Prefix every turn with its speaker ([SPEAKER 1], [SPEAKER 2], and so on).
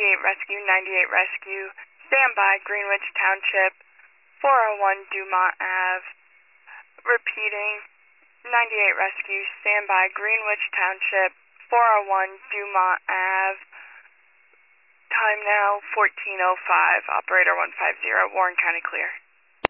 [SPEAKER 1] 98 Rescue, 98 Rescue, stand by Greenwich Township, 401 Dumont Ave. Repeating, 98 Rescue, stand by Greenwich Township, 401 Dumont Ave. Time now 14:05. Operator 150, Warren County clear.